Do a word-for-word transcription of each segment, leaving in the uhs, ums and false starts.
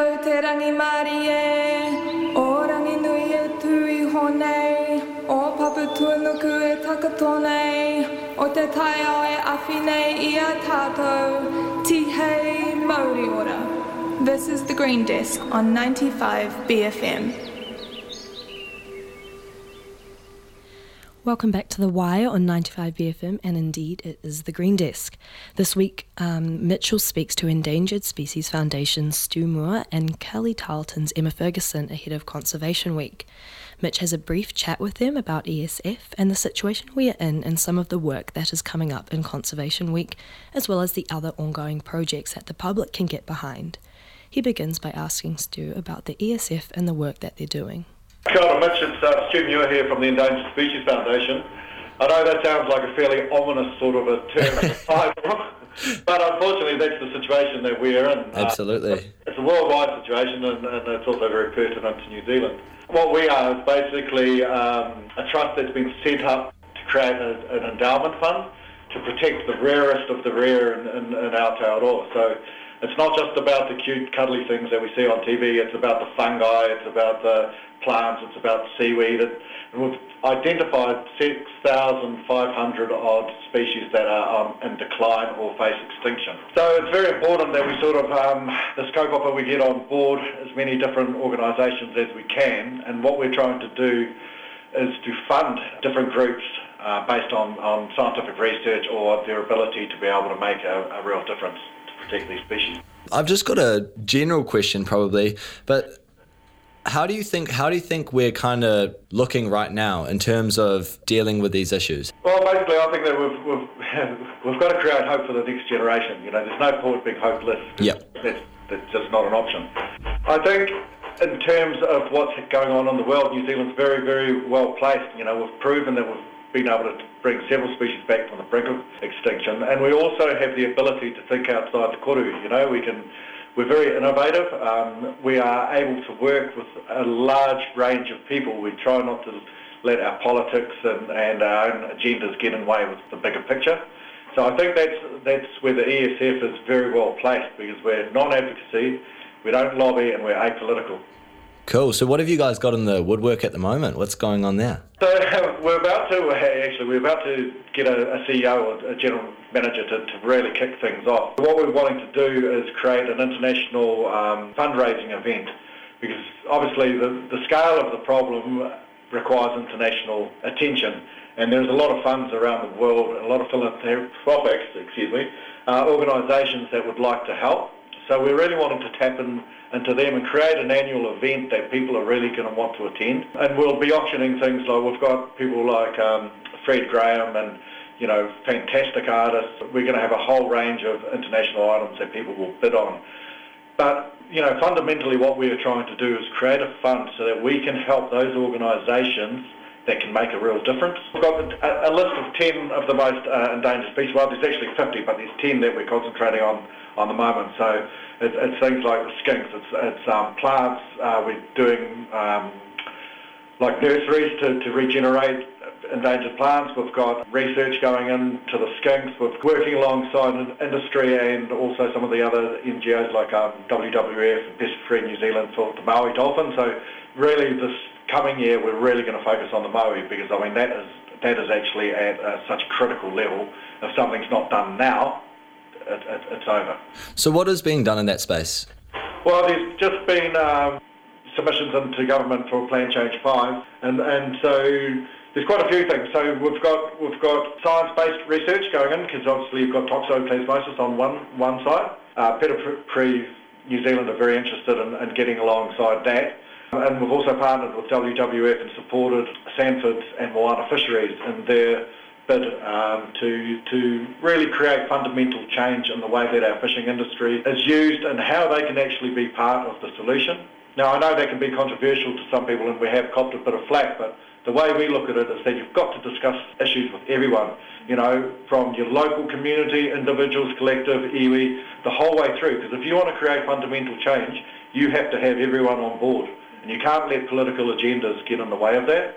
tau te rangi mari e, o rangi nui e tui honei, o papu tuanuku e takatonei, o te tai au e awhinei i a tātou, tihei mauri ora. This is The Green Desk on ninety-five B F M. Welcome back to The Wire on ninety-five B F M, and indeed it is The Green Desk. This week, um, Mitchell speaks to Endangered Species Foundation's Stu Moore and Kelly Tarleton's Emma Ferguson ahead of Conservation Week. Mitch has a brief chat with them about E S F and the situation we are in and some of the work that is coming up in Conservation Week, as well as the other ongoing projects that the public can get behind. He begins by asking Stu about the E S F and the work that they're doing. Kia ora, Mitch. It's uh, Stu Muir here from the Endangered Species Foundation. I know that sounds like a fairly ominous sort of a term, but unfortunately that's the situation that we're in. Absolutely. Uh, it's a worldwide situation, and, and it's also very pertinent to New Zealand. What we are is basically um, a trust that's been set up to create a, an endowment fund to protect the rarest of the rare in, in, in Aotearoa. So it's not just about the cute, cuddly things that we see on T V. It's about the fungi, it's about the plants, it's about seaweed. It, and we've identified six thousand five hundred odd species that are um, in decline or face extinction. So it's very important that we sort of, um, the scope of it, we get on board as many different organisations as we can, and what we're trying to do is to fund different groups uh, based on, on scientific research or their ability to be able to make a, a real difference to protect these species. I've just got a general question probably, but How do you think how do you think we're kind of looking right now in terms of dealing with these issues? Well, basically, I think that we've we've, we've got to create hope for the next generation. You know, there's no point being hopeless. Yep. That's, that's just not an option. I think in terms of what's going on in the world, New Zealand's very, very well placed. You know, we've proven that we've been able to bring several species back from the brink of extinction, and we also have the ability to think outside the koru. You know, we can. We're very innovative. Um, we are able to work with a large range of people. We try not to let our politics and, and our own agendas get in the way with the bigger picture. So I think that's that's where the E S F is very well placed, because we're non-advocacy, we don't lobby, and we're apolitical. Cool. So what have you guys got in the woodwork at the moment? What's going on there? So we're about to, actually, we're about to get a, a C E O or a general manager to, to really kick things off. What we're wanting to do is create an international um, fundraising event, because obviously the, the scale of the problem requires international attention, and there's a lot of funds around the world, a lot of philanthropic, excuse me, uh, organisations that would like to help. So we're really wanting to tap in into them and create an annual event that people are really going to want to attend. And we'll be auctioning things like, we've got people like um, Fred Graham and, you know, fantastic artists. We're going to have a whole range of international items that people will bid on. But, you know, fundamentally what we are trying to do is create a fund so that we can help those organisations that can make a real difference. We've got a, a list of ten of the most uh, endangered species. Well, there's actually fifty, but there's ten that we're concentrating on on the moment. So it, it's things like the skinks, it's, it's um, plants, uh, we're doing um, like nurseries to, to regenerate endangered plants. We've got research going into the skinks. We're working alongside industry and also some of the other N G Os like um, W W F and Pest Free New Zealand for the Maui dolphin. So really this coming year we're really going to focus on the Maui, because I mean that is that is actually at uh, such a critical level. If something's not done now, it, it, it's over. So what is being done in that space? Well, there's just been um, submissions into government for Plan Change five, and and so there's quite a few things. So we've got we've got science-based research going in, because obviously you've got toxoplasmosis on one one side. Uh, Petaprix New Zealand are very interested in, in getting alongside that. And we've also partnered with W W F and supported Sanford's and Moana Fisheries in their bid um, to to really create fundamental change in the way that our fishing industry is used and how they can actually be part of the solution. Now, I know that can be controversial to some people, and we have copped a bit of flack, but the way we look at it is that you've got to discuss issues with everyone, you know, from your local community, individuals, collective, iwi, the whole way through. Because if you want to create fundamental change, you have to have everyone on board. And you can't let political agendas get in the way of that.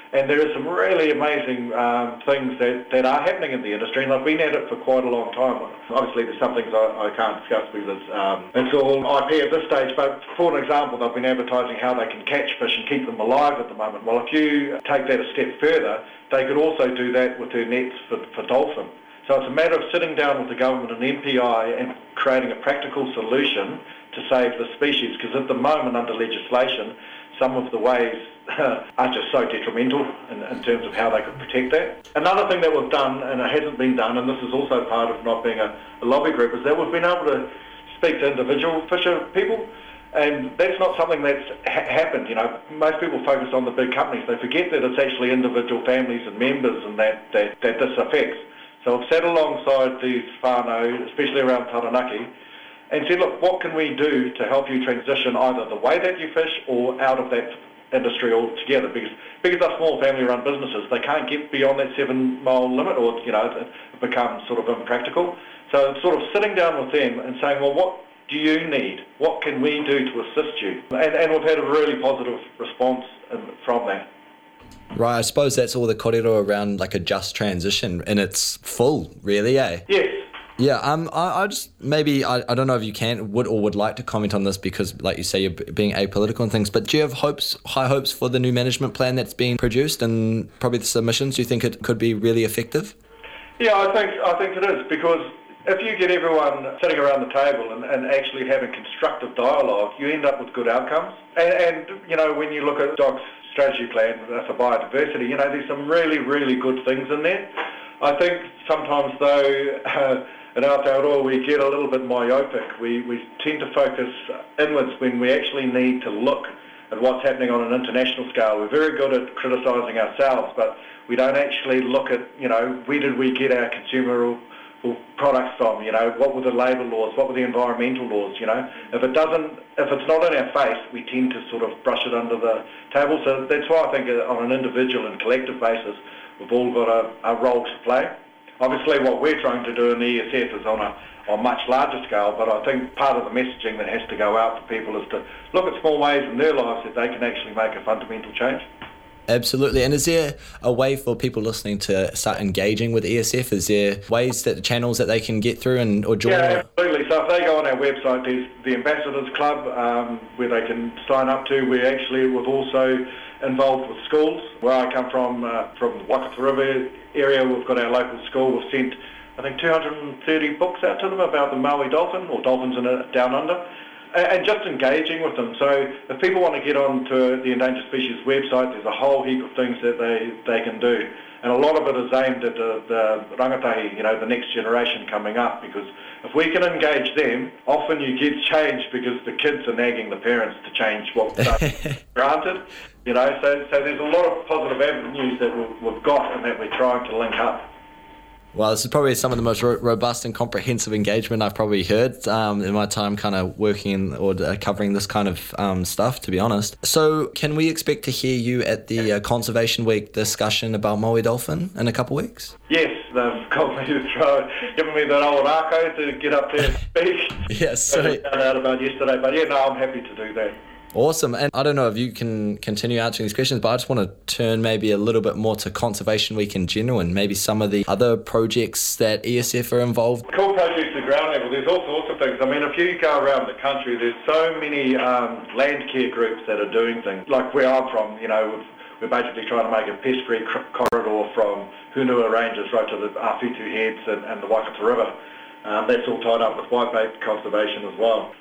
And there are some really amazing um, things that, that are happening in the industry, and I've been at it for quite a long time. Obviously, there's some things I, I can't discuss because it's, um, it's all I P at this stage, but for an example, they've been advertising how they can catch fish and keep them alive at the moment. Well, if you take that a step further, they could also do that with their nets for, for dolphin. So it's a matter of sitting down with the government and M P I and creating a practical solution to save the species, because at the moment, under legislation, some of the ways are just so detrimental in, in terms of how they could protect that. Another thing that we've done, and it hasn't been done, and this is also part of not being a, a lobby group, is that we've been able to speak to individual fisher people, and that's not something that's ha- happened. You know, most people focus on the big companies. They forget that it's actually individual families and members and that, that, that this affects. So I've sat alongside these whānau, especially around Taranaki, and said, look, what can we do to help you transition either the way that you fish or out of that industry altogether? Because because they're small family-run businesses, they can't get beyond that seven-mile limit, or you know, it becomes sort of impractical. So it's sort of sitting down with them and saying, well, what do you need? What can we do to assist you? And, and we've had a really positive response in, from that. Right, I suppose that's all the kōrero around like a just transition, and it's full, really, eh? Yes. Yeah, um, I, I just maybe I, I don't know if you can would or would like to comment on this because, like you say, you're being apolitical and things. But do you have hopes, high hopes for the new management plan that's being produced and probably the submissions? Do you think it could be really effective? Yeah, I think I think it is, because if you get everyone sitting around the table and, and actually having constructive dialogue, you end up with good outcomes. And, and you know, when you look at DOC's strategy plan for biodiversity, you know, there's some really really good things in there. I think sometimes though. Uh, In Aotearoa, we get a little bit myopic. We, we tend to focus inwards when we actually need to look at what's happening on an international scale. We're very good at criticising ourselves, but we don't actually look at, you know, where did we get our consumer products from? You know, what were the labour laws? What were the environmental laws? You know, if it doesn't, if it's not in our face, we tend to sort of brush it under the table. So that's why I think on an individual and collective basis, we've all got a, a role to play. Obviously, what we're trying to do in the E S F is on a on much larger scale, but I think part of the messaging that has to go out to people is to look at small ways in their lives that they can actually make a fundamental change. Absolutely. And is there a way for people listening to start engaging with E S F? Is there ways that channels that they can get through and or join? Yeah, absolutely. So if they go on our website, there's the Ambassadors Club um, where they can sign up to. We actually we've also involved with schools. Where I come from, uh, from the Waikato River area, we've got our local school. We've sent, I think, two hundred thirty books out to them about the Maui dolphin, or dolphins in a, down under, and, and just engaging with them. So if people want to get onto the Endangered Species website, there's a whole heap of things that they, they can do. And a lot of it is aimed at the, the rangatahi, you know, the next generation coming up, because if we can engage them, often you get change because the kids are nagging the parents to change what they're granted. You know, so so there's a lot of positive avenues that we've, we've got and that we're trying to link up. Well, this is probably some of the most ro- robust and comprehensive engagement I've probably heard um, in my time kind of working or uh, covering this kind of um, stuff, to be honest. So can we expect to hear you at the uh, Conservation Week discussion about Maui dolphin in a couple of weeks? Yes, they've got me to try, giving me that old arco to get up there and speak. Yes, so I found out about yesterday, but yeah, no, I'm happy to do that. Awesome. And I don't know if you can continue answering these questions, but I just want to turn maybe a little bit more to Conservation Week in general and maybe some of the other projects that E S F are involved. Cool projects at ground level. There's all sorts of things. I mean, if you go around the country, there's so many um, land care groups that are doing things. Like where I'm from, you know, we've, we're basically trying to make a pest-free corridor from Hunua Ranges right to the Awhitu Heads and, and the Waikato River. Um, that's all tied up with whitebait conservation as well.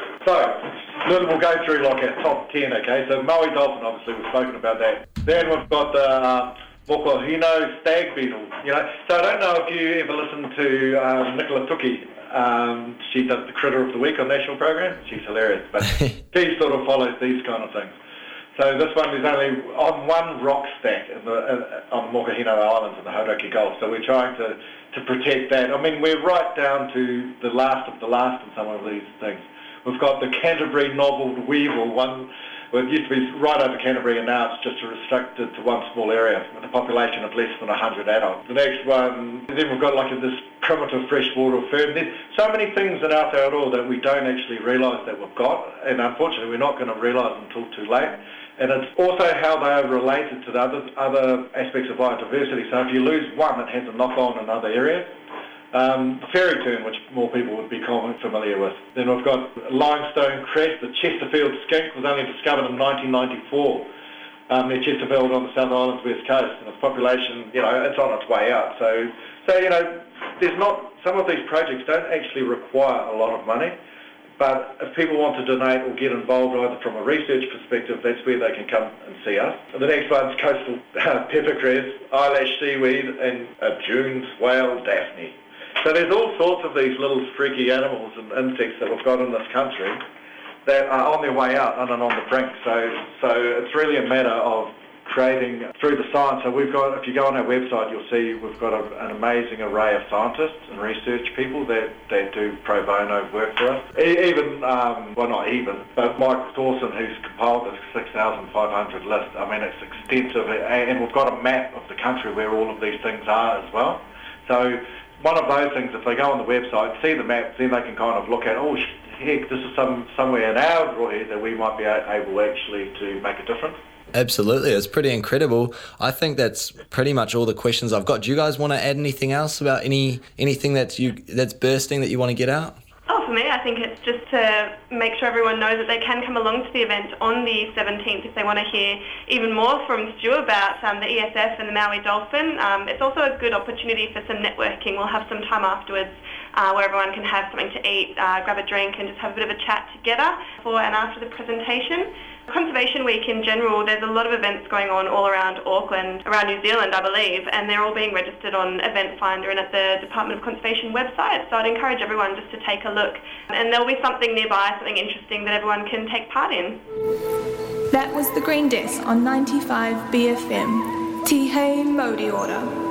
So, so we'll go through like our top ten, okay? So Maui dolphin, obviously, we've spoken about that. Then we've got the uh, mokohino stag beetle. You know, so I don't know if you ever listened to um, Nicola Tuki. Um, she does the Critter of the Week on National Program. She's hilarious, but she sort of follows these kind of things. So this one is only on one rock stack in the, uh, on Mokohino Islands in the Hauraki Gulf. So we're trying to, to protect that. I mean, we're right down to the last of the last in some of these things. We've got the Canterbury Nobbled Weevil, one Well, it used to be right over Canterbury, and now it's just restricted to one small area with a population of less than one hundred adults. The next one, then we've got like this primitive freshwater fern. There's so many things in Aotearoa that we don't actually realise that we've got, and unfortunately we're not going to realise until too late. And it's also how they are related to the other, other aspects of biodiversity. So if you lose one, it has a knock-on in other areas. Um, the fairy tern, which more people would be common, familiar with. Then we've got limestone crest. The Chesterfield skink was only discovered in nineteen ninety-four um, near Chesterfield on the South Island's west coast, and its population, you know, it's on its way out. So, so you know, there's not, some of these projects don't actually require a lot of money, but if people want to donate or get involved either from a research perspective, that's where they can come and see us. And the next one's coastal uh, peppercress, eyelash seaweed, and a June's whale Daphne. So there's all sorts of these little freaky animals and insects that we've got in this country that are on their way out and on the brink. So, so it's really a matter of creating through the science. So we've got, if you go on our website, you'll see we've got a, an amazing array of scientists and research people that, that do pro bono work for us. E- even, um, well not even, but Mike Dawson, who's compiled this six thousand five hundred list, I mean it's extensive, and we've got a map of the country where all of these things are as well. So one of those things, if they go on the website, see the map, then they can kind of look at, oh heck, this is some somewhere in our area that we might be able actually to make a difference. Absolutely, it's pretty incredible. I think that's pretty much all the questions I've got. Do you guys want to add anything else about any anything that's you that's bursting that you want to get out? Oh, for me, I think it's just to make sure everyone knows that they can come along to the event on the seventeenth if they want to hear even more from Stu about um, the E S F and the Maui Dolphin. Um, it's also a good opportunity for some networking. We'll have some time afterwards uh, where everyone can have something to eat, uh, grab a drink and just have a bit of a chat together before and after the presentation. Conservation Week in general, there's a lot of events going on all around Auckland, around New Zealand I believe, and they're all being registered on Event Finder and at the Department of Conservation website, so I'd encourage everyone just to take a look. And there'll be something nearby, something interesting that everyone can take part in. That was The Green Desk on ninety-five B F M. Tihei Modi Order.